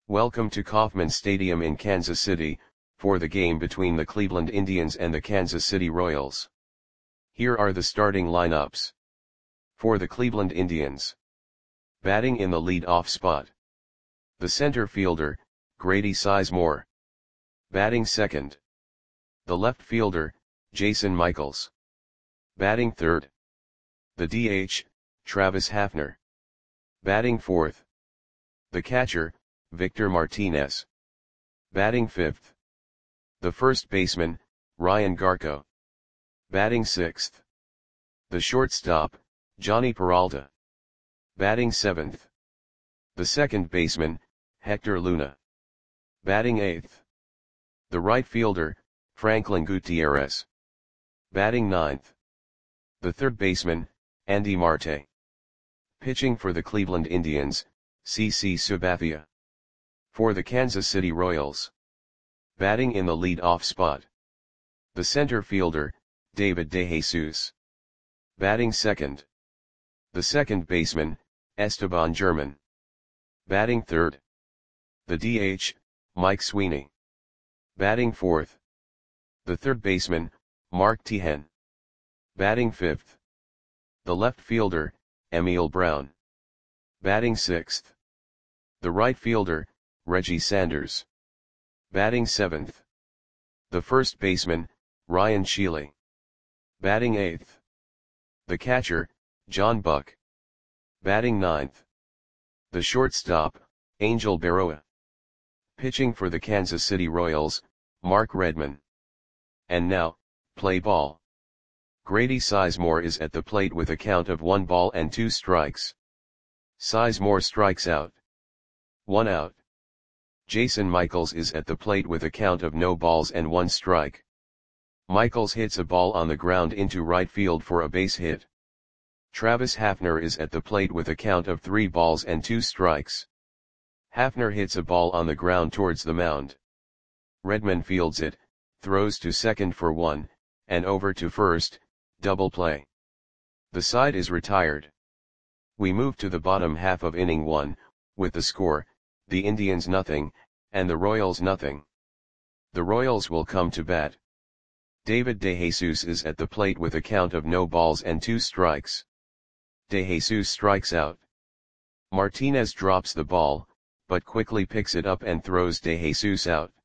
Welcome to Kauffman Stadium in Kansas City, for the game between the Cleveland Indians and the Kansas City Royals. Here are the starting lineups. For the Cleveland Indians. Batting in the lead-off spot. The center fielder, Grady Sizemore. Batting second. The left fielder, Jason Michaels. Batting third. The DH, Travis Hafner. Batting fourth. The catcher, Victor Martinez. Batting fifth. The first baseman, Ryan Garko. Batting sixth. The shortstop, Johnny Peralta. Batting seventh. The second baseman, Hector Luna. Batting eighth. The right fielder, Franklin Gutierrez. Batting ninth. The third baseman, Andy Marte. Pitching for the Cleveland Indians, CC Sabathia. For the Kansas City Royals. Batting in the lead-off spot. The center fielder, David DeJesus. Batting second. The second baseman, Esteban German. Batting third. The DH, Mike Sweeney. Batting fourth. The third baseman, Mark Teahen. Batting fifth. The left fielder, Emil Brown. Batting sixth. The right fielder, Reggie Sanders. Batting seventh. The first baseman, Ryan Shealy. Batting eighth. The catcher, John Buck. Batting ninth. The shortstop, Angel Berroa. Pitching for the Kansas City Royals, Mark Redman. And now, play ball. Grady Sizemore is at the plate with a count of 1 ball and 2 strikes. Sizemore strikes out. 1 out. Jason Michaels is at the plate with a count of no balls and 1 strike. Michaels hits a ball on the ground into right field for a base hit. Travis Hafner is at the plate with a count of 3 balls and 2 strikes. Hafner hits a ball on the ground towards the mound. Redman fields it, throws to second for 1, and over to first, double play. The side is retired. We move to the bottom half of inning 1, with the score, the Indians nothing, and the Royals nothing. The Royals will come to bat. David DeJesus is at the plate with a count of no balls and 2 strikes. DeJesus strikes out. Martinez drops the ball, but quickly picks it up and throws DeJesus out.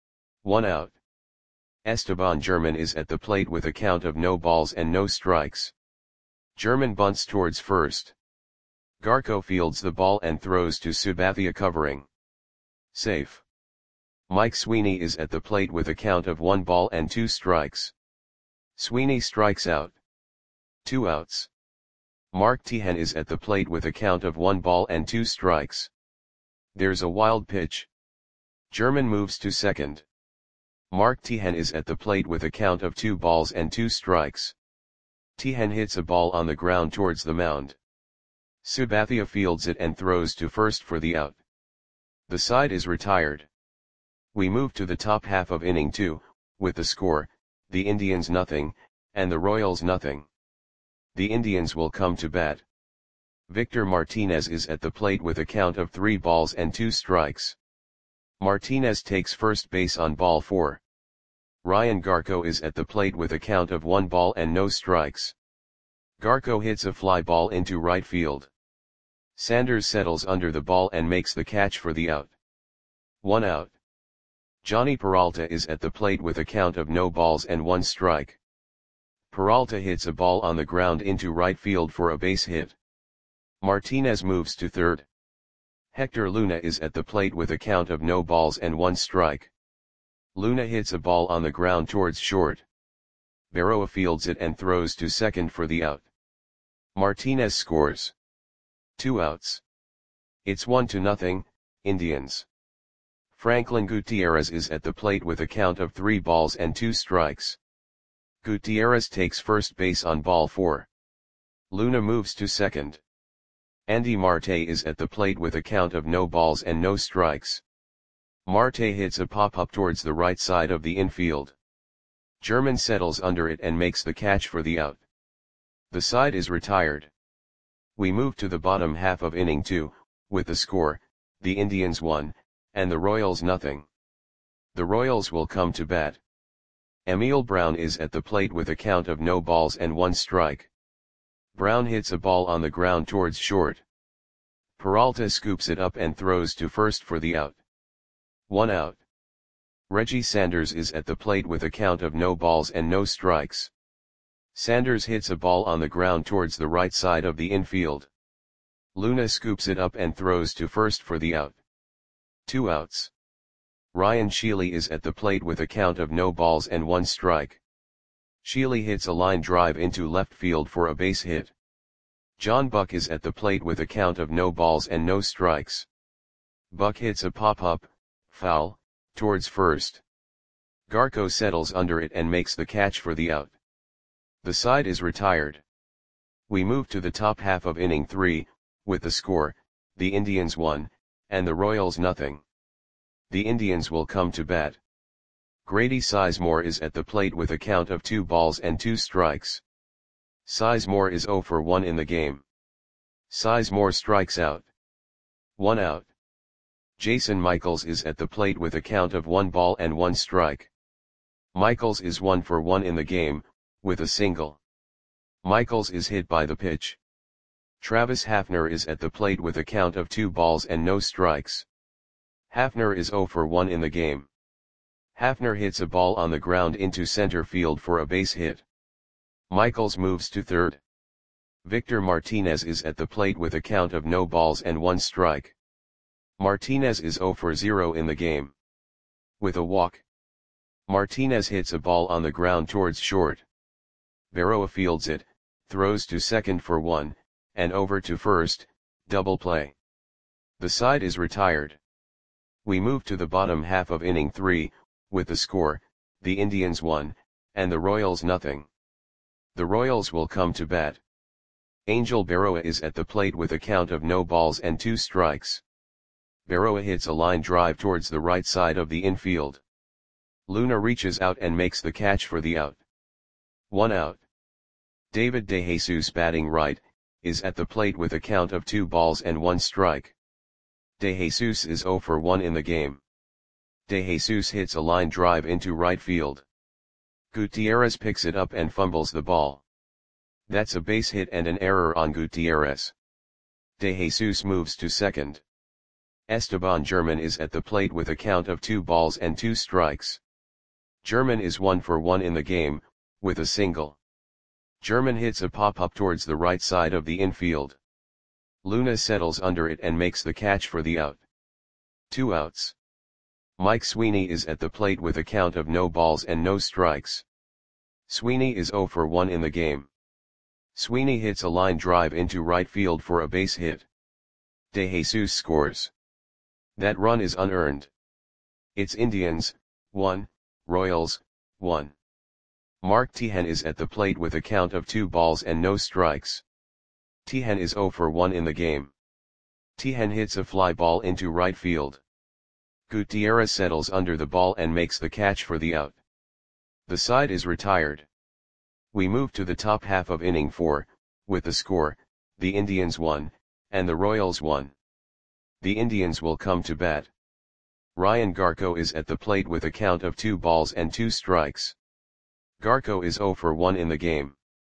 1 out. Esteban German is at the plate with a count of no balls and no strikes. German bunts towards first. Garko fields the ball and throws to Sabathia covering. Safe. Mike Sweeney is at the plate with a count of 1 ball and 2 strikes. Sweeney strikes out. 2 outs. Mark Teahen is at the plate with a count of 1 ball and 2 strikes. There's a wild pitch. German moves to second. Mark Teahen is at the plate with a count of 2 balls and 2 strikes. Teahen hits a ball on the ground towards the mound. Sabathia fields it and throws to first for the out. The side is retired. We move to the top half of inning 2, with the score, the Indians nothing, and the Royals nothing. The Indians will come to bat. Victor Martinez is at the plate with a count of 3 balls and 2 strikes. Martinez takes first base on ball 4. Ryan Garko is at the plate with a count of 1 ball and no strikes. Garko hits a fly ball into right field. Sanders settles under the ball and makes the catch for the out. 1 out. Johnny Peralta is at the plate with a count of no balls and 1 strike. Peralta hits a ball on the ground into right field for a base hit. Martinez moves to third. Hector Luna is at the plate with a count of no balls and 1 strike. Luna hits a ball on the ground towards short. Berroa fields it and throws to second for the out. Martinez scores. 2 outs. It's 1-0, Indians. Franklin Gutierrez is at the plate with a count of 3 balls and 2 strikes. Gutierrez takes first base on ball 4. Luna moves to second. Andy Marte is at the plate with a count of no balls and no strikes. Marte hits a pop-up towards the right side of the infield. German settles under it and makes the catch for the out. The side is retired. We move to the bottom half of inning 2, with the score, the Indians 1, and the Royals nothing. The Royals will come to bat. Emil Brown is at the plate with a count of no balls and 1 strike. Brown hits a ball on the ground towards short. Peralta scoops it up and throws to first for the out. 1 out. Reggie Sanders is at the plate with a count of no balls and no strikes. Sanders hits a ball on the ground towards the right side of the infield. Luna scoops it up and throws to first for the out. 2 outs. Ryan Sheely is at the plate with a count of no balls and 1 strike. Sheely hits a line drive into left field for a base hit. John Buck is at the plate with a count of no balls and no strikes. Buck hits a pop-up, foul, towards first. Garco settles under it and makes the catch for the out. The side is retired. We move to the top half of inning 3, with the score, the Indians 1, and the Royals nothing. The Indians will come to bat. Grady Sizemore is at the plate with a count of 2 balls and 2 strikes. Sizemore is 0 for 1 in the game. Sizemore strikes out. 1 out. Jason Michaels is at the plate with a count of 1 ball and 1 strike. Michaels is 1 for 1 in the game, with a single. Michaels is hit by the pitch. Travis Hafner is at the plate with a count of 2 balls and no strikes. Hafner is 0 for 1 in the game. Hafner hits a ball on the ground into center field for a base hit. Michaels moves to third. Victor Martinez is at the plate with a count of no balls and 1 strike. Martinez is 0 for 0 in the game. With a walk. Martinez hits a ball on the ground towards short. Berroa fields it, throws to second for 1, and over to first, double play. The side is retired. We move to the bottom half of inning 3, with the score, the Indians 1, and the Royals nothing. The Royals will come to bat. Angel Berroa is at the plate with a count of no balls and 2 strikes. Berroa hits a line drive towards the right side of the infield. Luna reaches out and makes the catch for the out. 1 out. David DeJesus, batting right, is at the plate with a count of 2 balls and 1 strike. DeJesus is 0 for 1 in the game. DeJesus hits a line drive into right field. Gutierrez picks it up and fumbles the ball. That's a base hit and an error on Gutierrez. DeJesus moves to second. Esteban German is at the plate with a count of 2 balls and 2 strikes. German is 1 for 1 in the game, with a single. German hits a pop-up towards the right side of the infield. Luna settles under it and makes the catch for the out. 2 outs. Mike Sweeney is at the plate with a count of no balls and no strikes. Sweeney is 0 for 1 in the game. Sweeney hits a line drive into right field for a base hit. DeJesus scores. That run is unearned. It's Indians, 1, Royals, 1. Mark Teahen is at the plate with a count of 2 balls and no strikes. Teahen is 0 for 1 in the game. Teahen hits a fly ball into right field. Gutierrez settles under the ball and makes the catch for the out. The side is retired. We move to the top half of inning 4, with the score, the Indians 1, and the Royals 1. The Indians will come to bat. Ryan Garco is at the plate with a count of 2 balls and 2 strikes. Garco is 0 for 1 in the game.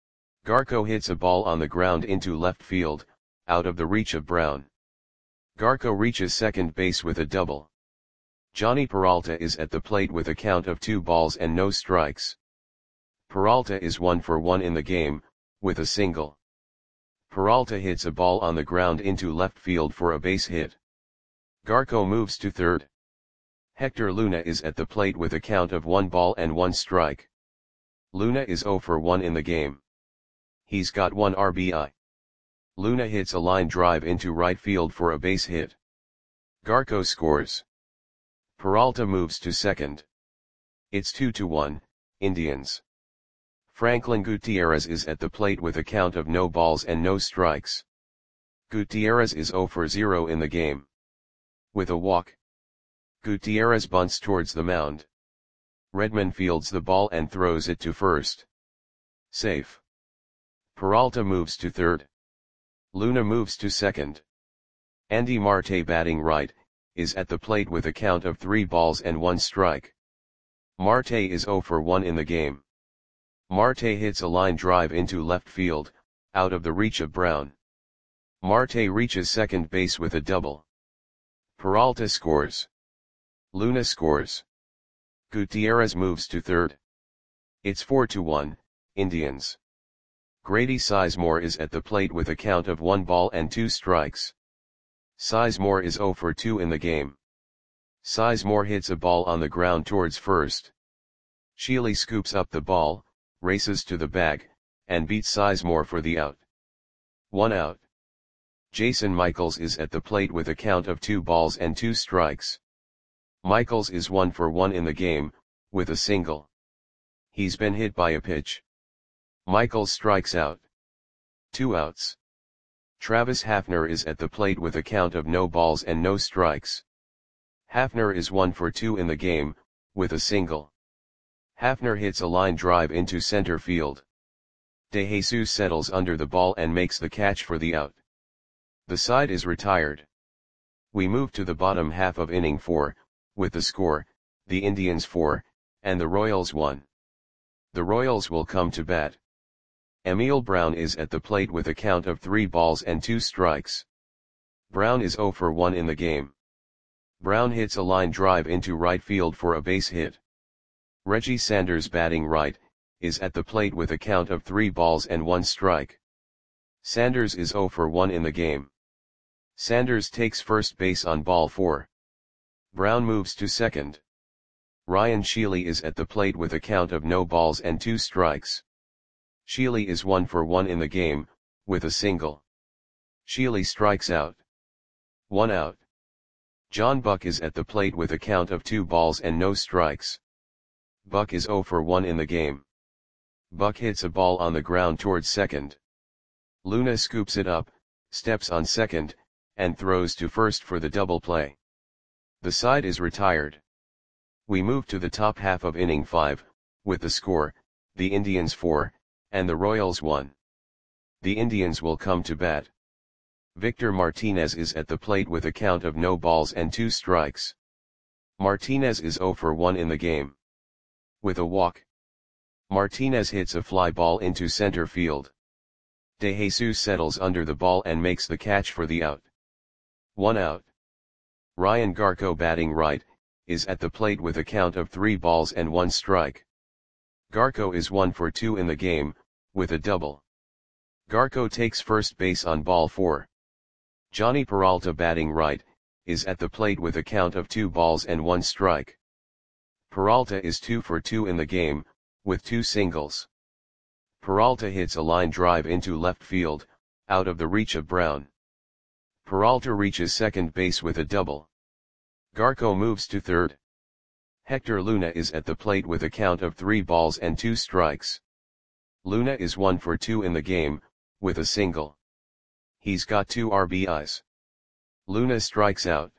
Garco hits a ball on the ground into left field, out of the reach of Brown. Garco reaches second base with a double. Johnny Peralta is at the plate with a count of 2 balls and no strikes. Peralta is 1 for 1 in the game, with a single. Peralta hits a ball on the ground into left field for a base hit. Garco moves to third. Hector Luna is at the plate with a count of 1 ball and 1 strike. Luna is 0 for 1 in the game. He's got 1 RBI. Luna hits a line drive into right field for a base hit. Garco scores. Peralta moves to second. It's 2-1, Indians. Franklin Gutierrez is at the plate with a count of no balls and no strikes. Gutierrez is 0 for 0 in the game. With a walk. Gutierrez bunts towards the mound. Redman fields the ball and throws it to first. Safe. Peralta moves to third. Luna moves to second. Andy Marte, batting right, is at the plate with a count of 3 balls and 1 strike. Marte is 0 for 1 in the game. Marte hits a line drive into left field, out of the reach of Brown. Marte reaches second base with a double. Peralta scores. Luna scores. Gutierrez moves to third. It's 4-1, Indians. Grady Sizemore is at the plate with a count of 1 ball and 2 strikes. Sizemore is 0 for 2 in the game. Sizemore hits a ball on the ground towards first. Sheely scoops up the ball, races to the bag, and beats Sizemore for the out. 1 out. Jason Michaels is at the plate with a count of 2 balls and 2 strikes. Michaels is 1 for 1 in the game, with a single. He's been hit by a pitch. Michaels strikes out. 2 outs. Travis Hafner is at the plate with a count of no balls and no strikes. Hafner is 1 for 2 in the game, with a single. Hafner hits a line drive into center field. De Jesus settles under the ball and makes the catch for the out. The side is retired. We move to the bottom half of inning 4, with the score, the Indians 4, and the Royals 1. The Royals will come to bat. Emil Brown is at the plate with a count of 3 balls and 2 strikes. Brown is 0 for 1 in the game. Brown hits a line drive into right field for a base hit. Reggie Sanders, batting right, is at the plate with a count of 3 balls and 1 strike. Sanders is 0 for 1 in the game. Sanders takes first base on ball 4. Brown moves to second. Ryan Sheely is at the plate with a count of no balls and 2 strikes. Sheely is 1 for 1 in the game, with a single. Sheely strikes out. 1 out. John Buck is at the plate with a count of 2 balls and no strikes. Buck is 0 for 1 in the game. Buck hits a ball on the ground towards second. Luna scoops it up, steps on second, and throws to first for the double play. The side is retired. We move to the top half of inning 5, with the score, the Indians 4, and the Royals 1. The Indians will come to bat. Victor Martinez is at the plate with a count of no balls and 2 strikes. Martinez is 0 for 1 in the game. With a walk. Martinez hits a fly ball into center field. De Jesus settles under the ball and makes the catch for the out. 1 out. Ryan Garco, batting right, is at the plate with a count of 3 balls and 1 strike. Garco is 1 for 2 in the game, with a double. Garco takes first base on ball 4. Johnny Peralta, batting right, is at the plate with a count of 2 balls and 1 strike. Peralta is 2 for 2 in the game, with 2 singles. Peralta hits a line drive into left field, out of the reach of Brown. Peralta reaches second base with a double. Garco moves to third. Hector Luna is at the plate with a count of 3 balls and 2 strikes. Luna is 1 for 2 in the game, with a single. He's got 2 RBIs. Luna strikes out.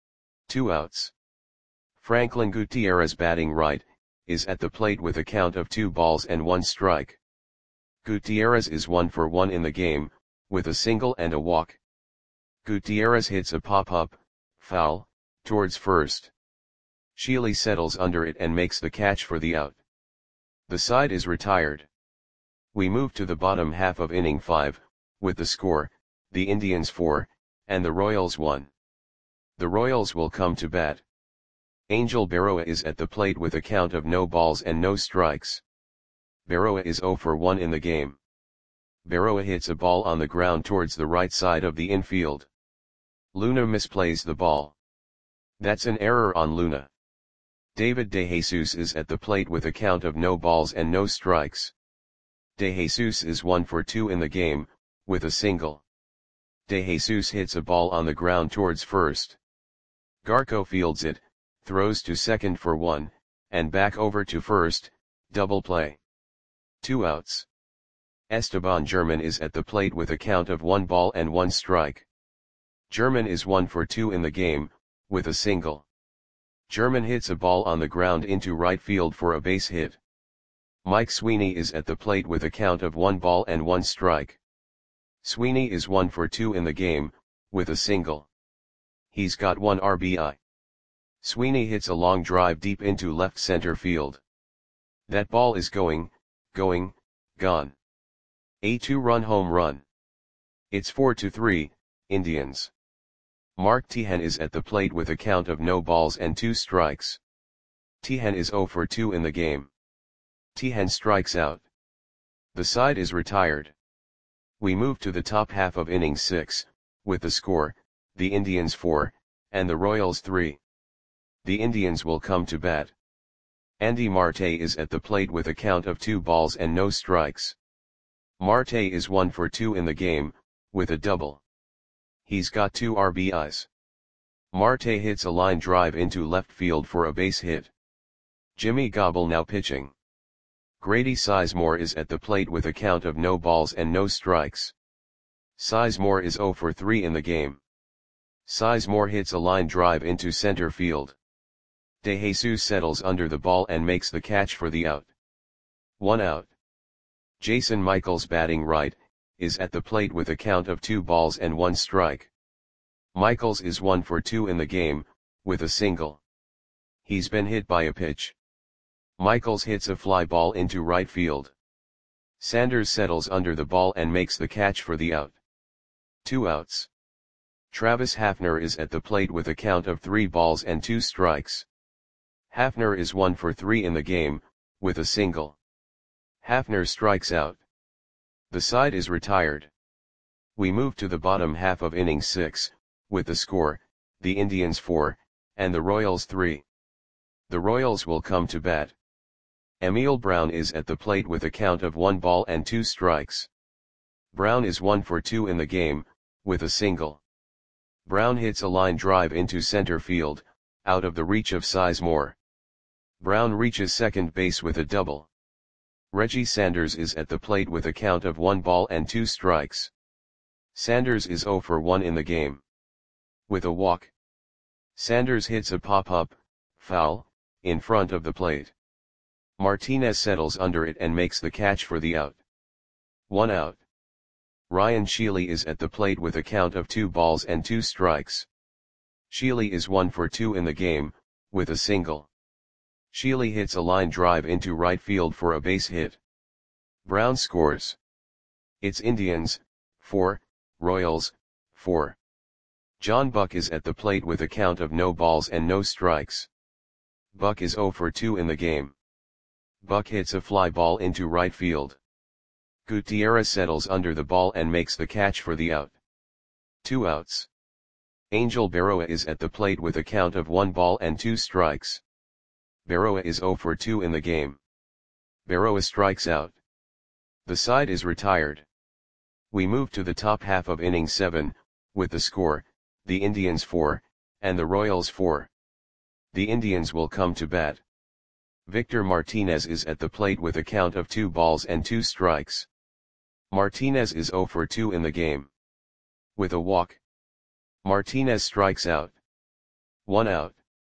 2 outs. Franklin Gutierrez, batting right, is at the plate with a count of 2 balls and 1 strike. Gutierrez is 1 for 1 in the game, with a single and a walk. Gutierrez hits a pop-up, foul, towards first. Sheely settles under it and makes the catch for the out. The side is retired. We move to the bottom half of inning 5, with the score, the Indians 4, and the Royals 1. The Royals will come to bat. Angel Berroa is at the plate with a count of no balls and no strikes. Berroa is 0 for 1 in the game. Berroa hits a ball on the ground towards the right side of the infield. Luna misplays the ball. That's an error on Luna. David De Jesus is at the plate with a count of no balls and no strikes. De Jesus is 1 for 2 in the game, with a single. De Jesus hits a ball on the ground towards first. Garco fields it, throws to second for 1, and back over to first, double play. 2 outs. Esteban German is at the plate with a count of 1 ball and 1 strike. German is 1 for 2 in the game, with a single. German hits a ball on the ground into right field for a base hit. Mike Sweeney is at the plate with a count of 1 ball and 1 strike. Sweeney is 1 for 2 in the game, with a single. He's got 1 RBI. Sweeney hits a long drive deep into left center field. That ball is going, gone. A 2-run home run. It's 4-3, Indians. Mark Teahen is at the plate with a count of no balls and 2 strikes. Teahen is 0 for 2 in the game. Teahen strikes out. The side is retired. We move to the top half of inning 6, with the score, the Indians 4, and the Royals 3. The Indians will come to bat. Andy Marte is at the plate with a count of 2 balls and no strikes. Marte is 1 for 2 in the game, with a double. He's got 2 RBIs. Marte hits a line drive into left field for a base hit. Jimmy Gobble now pitching. Grady Sizemore is at the plate with a count of no balls and no strikes. Sizemore is 0 for 3 in the game. Sizemore hits a line drive into center field. De Jesus settles under the ball and makes the catch for the out. 1 out. Jason Michaels, batting right, is at the plate with a count of 2 balls and 1 strike. Michaels is 1 for 2 in the game, with a single. He's been hit by a pitch. Michaels hits a fly ball into right field. Sanders settles under the ball and makes the catch for the out. 2 outs. Travis Hafner is at the plate with a count of 3 balls and 2 strikes. Hafner is 1 for 3 in the game, with a single. Hafner strikes out. The side is retired. We move to the bottom half of inning 6, with the score, the Indians 4, and the Royals 3. The Royals will come to bat. Emil Brown is at the plate with a count of 1 ball and 2 strikes. Brown is 1 for 2 in the game, with a single. Brown hits a line drive into center field, out of the reach of Sizemore. Brown reaches second base with a double. Reggie Sanders is at the plate with a count of 1 ball and 2 strikes. Sanders is 0 for 1 in the game. With a walk. Sanders hits a pop-up, foul, in front of the plate. Martinez settles under it and makes the catch for the out. 1 out. Ryan Sheely is at the plate with a count of 2 balls and 2 strikes. Sheely is 1 for 2 in the game, with a single. Sheely hits a line drive into right field for a base hit. Brown scores. It's Indians, 4, Royals, 4. John Buck is at the plate with a count of no balls and no strikes. Buck is 0 for 2 in the game. Buck hits a fly ball into right field. Gutierrez settles under the ball and makes the catch for the out. 2 outs. Angel Berroa is at the plate with a count of 1 ball and 2 strikes. Berroa is 0 for 2 in the game. Berroa strikes out. The side is retired. We move to the top half of inning 7, with the score, the Indians 4, and the Royals 4. The Indians will come to bat. Victor Martinez is at the plate with a count of 2 balls and 2 strikes. Martinez is 0 for 2 in the game. With a walk. Martinez strikes out. 1 out.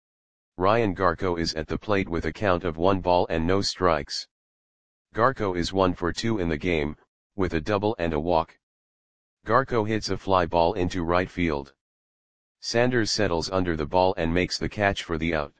Ryan Garco is at the plate with a count of 1 ball and no strikes. Garco is 1 for 2 in the game, with a double and a walk. Garco hits a fly ball into right field. Sanders settles under the ball and makes the catch for the out.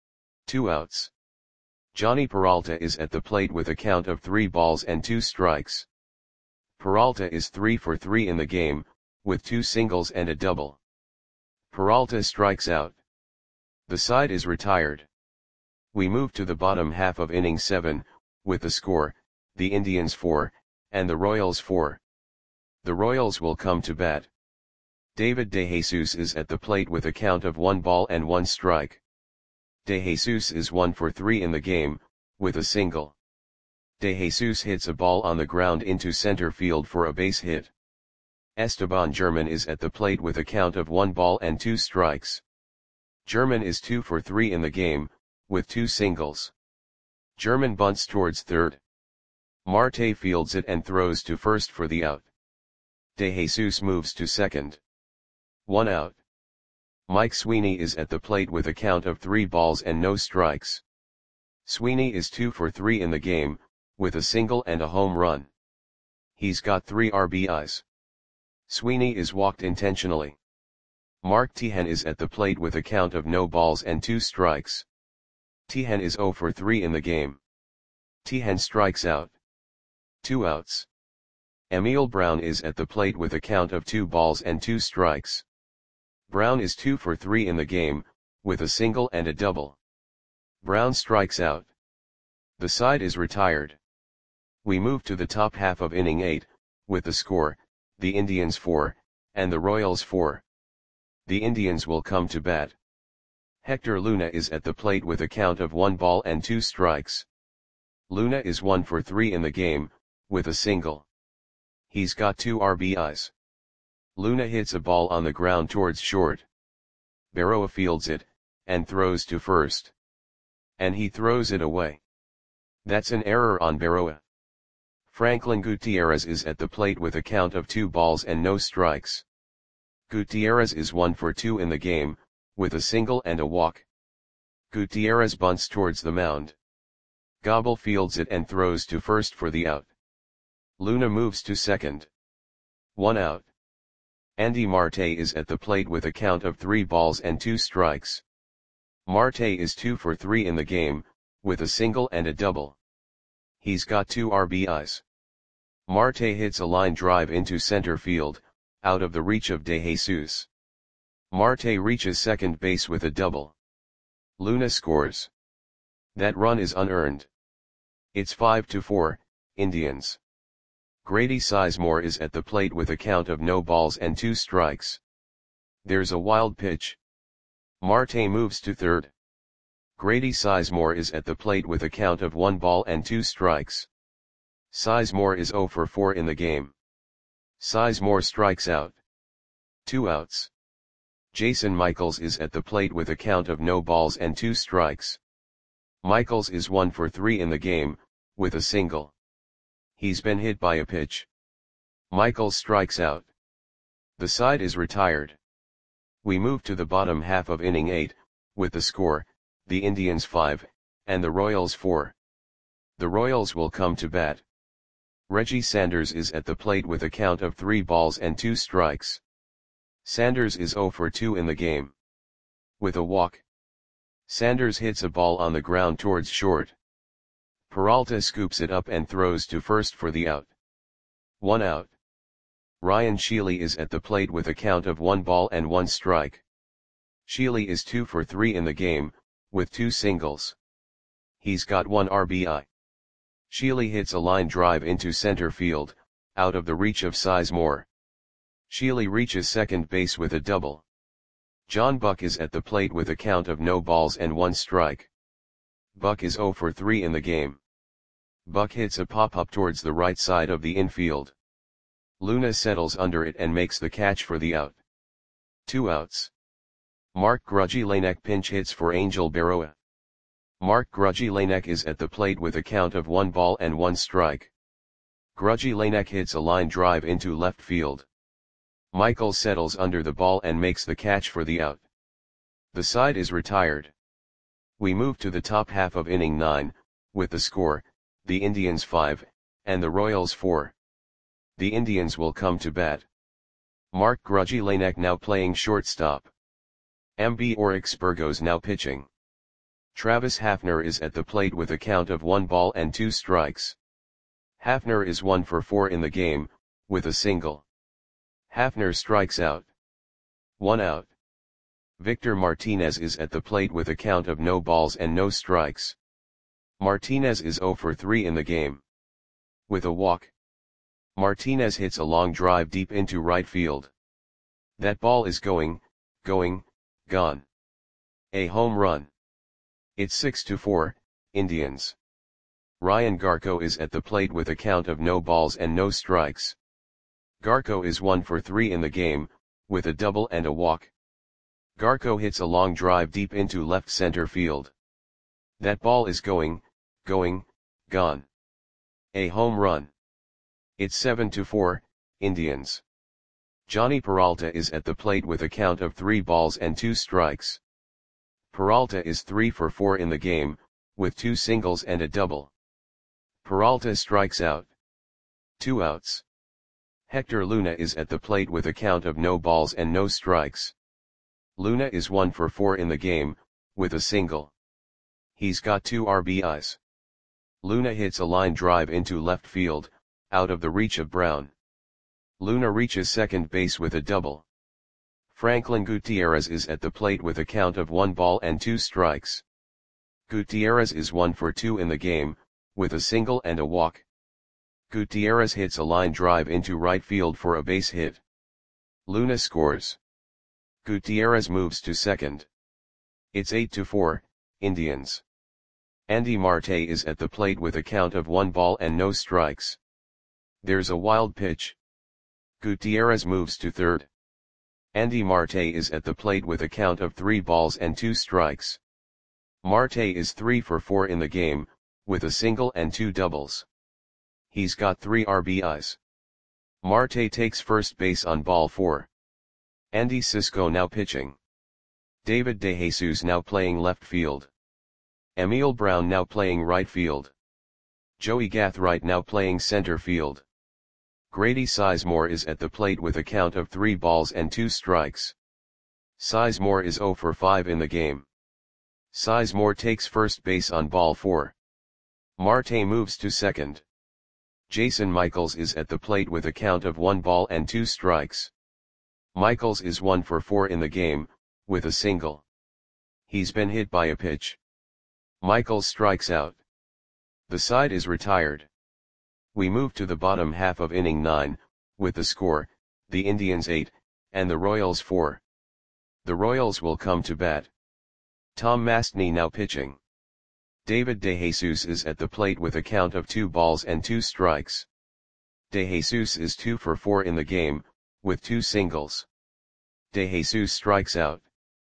2 outs. Johnny Peralta is at the plate with a count of 3 balls and 2 strikes. Peralta is 3 for 3 in the game, with 2 singles and a double. Peralta strikes out. The side is retired. We move to the bottom half of inning 7, with the score, the Indians 4, and the Royals 4. The Royals will come to bat. David De Jesus is at the plate with a count of 1 ball and 1 strike. De Jesus is 1 for 3 in the game, with a single. De Jesus hits a ball on the ground into center field for a base hit. Esteban German is at the plate with a count of 1 ball and 2 strikes. German is 2 for 3 in the game, with 2 singles. German bunts towards third. Marte fields it and throws to first for the out. De Jesus moves to second. 1 out. Mike Sweeney is at the plate with a count of 3 balls and no strikes. Sweeney is 2 for 3 in the game, with a single and a home run. He's got 3 RBIs. Sweeney is walked intentionally. Mark Tejan is at the plate with a count of no balls and 2 strikes. Tejan is 0 for 3 in the game. Tejan strikes out. 2 outs. Emil Brown is at the plate with a count of 2 balls and 2 strikes. Brown is 2 for 3 in the game, with a single and a double. Brown strikes out. The side is retired. We move to the top half of inning 8, with the score, the Indians 4, and the Royals 4. The Indians will come to bat. Hector Luna is at the plate with a count of 1 ball and 2 strikes. Luna is 1 for 3 in the game, with a single. He's got 2 RBIs. Luna hits a ball on the ground towards short. Berroa fields it, and throws to first. And he throws it away. That's an error on Berroa. Franklin Gutierrez is at the plate with a count of 2 balls and no strikes. Gutierrez is 1 for 2 in the game, with a single and a walk. Gutierrez bunts towards the mound. Gobble fields it and throws to first for the out. Luna moves to second. 1 out. Andy Marte is at the plate with a count of 3 balls and 2 strikes. Marte is 2 for 3 in the game, with a single and a double. He's got 2 RBIs. Marte hits a line drive into center field, out of the reach of De Jesus. Marte reaches second base with a double. Luna scores. That run is unearned. It's 5-4, Indians. Grady Sizemore is at the plate with a count of no balls and 2 strikes. There's a wild pitch. Marte moves to third. Grady Sizemore is at the plate with a count of 1 ball and 2 strikes. Sizemore is 0 for 4 in the game. Sizemore strikes out. 2 outs. Jason Michaels is at the plate with a count of no balls and 2 strikes. Michaels is 1 for 3 in the game, with a single. He's been hit by a pitch. Michaels strikes out. The side is retired. We move to the bottom half of inning 8, with the score, the Indians 5, and the Royals 4. The Royals will come to bat. Reggie Sanders is at the plate with a count of 3 balls and 2 strikes. Sanders is 0 for 2 in the game. With a walk. Sanders hits a ball on the ground towards short. Peralta scoops it up and throws to first for the out. 1 out. Ryan Sheely is at the plate with a count of 1 ball and 1 strike. Sheely is 2 for 3 in the game, with 2 singles. He's got 1 RBI. Sheely hits a line drive into center field, out of the reach of Sizemore. Sheely reaches second base with a double. John Buck is at the plate with a count of no balls and 1 strike. Buck is 0 for 3 in the game. Buck hits a pop-up towards the right side of the infield. Luna settles under it and makes the catch for the out. 2 outs. Mark Grudzielanek pinch hits for Angel Berroa. Mark Grudzielanek is at the plate with a count of 1 ball and 1 strike. Grudzielanek hits a line drive into left field. Michael settles under the ball and makes the catch for the out. The side is retired. We move to the top half of inning 9, with the score, the Indians 5, and the Royals 4. The Indians will come to bat. Mark Grudzielanek now playing shortstop. MB Oryx Burgos now pitching. Travis Hafner is at the plate with a count of 1 ball and 2 strikes. Hafner is 1 for 4 in the game, with a single. Hafner strikes out. 1 out. Victor Martinez is at the plate with a count of no balls and no strikes. Martinez is 0 for 3 in the game. With a walk. Martinez hits a long drive deep into right field. That ball is going, gone. A home run. It's 6-4, Indians. Ryan Garco is at the plate with a count of no balls and no strikes. Garco is 1 for 3 in the game, with a double and a walk. Garco hits a long drive deep into left center field. That ball is going, gone. A home run. It's 7-4, Indians. Johnny Peralta is at the plate with a count of 3 balls and 2 strikes. Peralta is 3 for 4 in the game, with 2 singles and a double. Peralta strikes out. 2 outs. Hector Luna is at the plate with a count of no balls and no strikes. Luna is 1 for 4 in the game, with a single. He's got 2 RBIs. Luna hits a line drive into left field, out of the reach of Brown. Luna reaches second base with a double. Franklin Gutierrez is at the plate with a count of 1 ball and 2 strikes. Gutierrez is 1 for 2 in the game, with a single and a walk. Gutierrez hits a line drive into right field for a base hit. Luna scores. Gutierrez moves to second. It's 8-4, Indians. Andy Marte is at the plate with a count of 1 ball and no strikes. There's a wild pitch. Gutierrez moves to third. Andy Marte is at the plate with a count of 3 balls and 2 strikes. Marte is 3 for 4 in the game, with a single and 2 doubles. He's got 3 RBIs. Marte takes first base on ball 4. Andy Cisco now pitching. David DeJesus now playing left field. Emil Brown now playing right field. Joey Gathright now playing center field. Grady Sizemore is at the plate with a count of 3 balls and 2 strikes. Sizemore is 0 for 5 in the game. Sizemore takes first base on ball 4. Marte moves to second. Jason Michaels is at the plate with a count of 1 ball and 2 strikes. Michaels is 1 for 4 in the game, with a single. He's been hit by a pitch. Michaels strikes out. The side is retired. We move to the bottom half of inning 9, with the score, the Indians 8, and the Royals 4. The Royals will come to bat. Tom Mastny now pitching. David DeJesus is at the plate with a count of 2 balls and 2 strikes. DeJesus is 2 for 4 in the game, with 2 singles. DeJesus strikes out.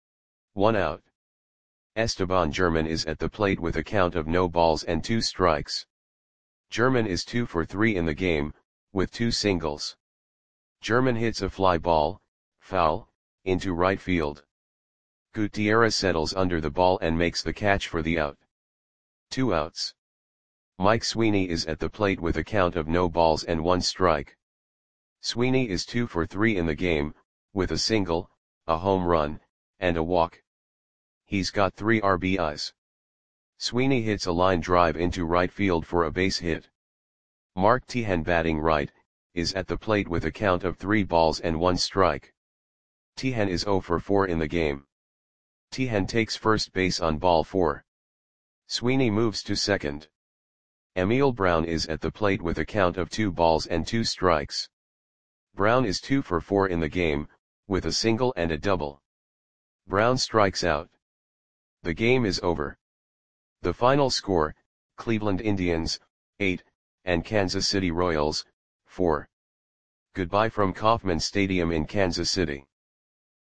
1 out. Esteban German is at the plate with a count of no balls and 2 strikes. German is 2 for 3 in the game, with 2 singles. German hits a fly ball, foul, into right field. Gutierrez settles under the ball and makes the catch for the out. 2 outs. Mike Sweeney is at the plate with a count of no balls and 1 strike. Sweeney is 2 for 3 in the game, with a single, a home run, and a walk. He's got 3 RBIs. Sweeney hits a line drive into right field for a base hit. Mark Teahen batting right, is at the plate with a count of 3 balls and 1 strike. Teahen is 0 for 4 in the game. Teahen takes first base on ball 4. Sweeney moves to second. Emil Brown is at the plate with a count of 2 balls and 2 strikes. Brown is 2 for 4 in the game, with a single and a double. Brown strikes out. The game is over. The final score, Cleveland Indians, 8, and Kansas City Royals, 4. Goodbye from Kauffman Stadium in Kansas City.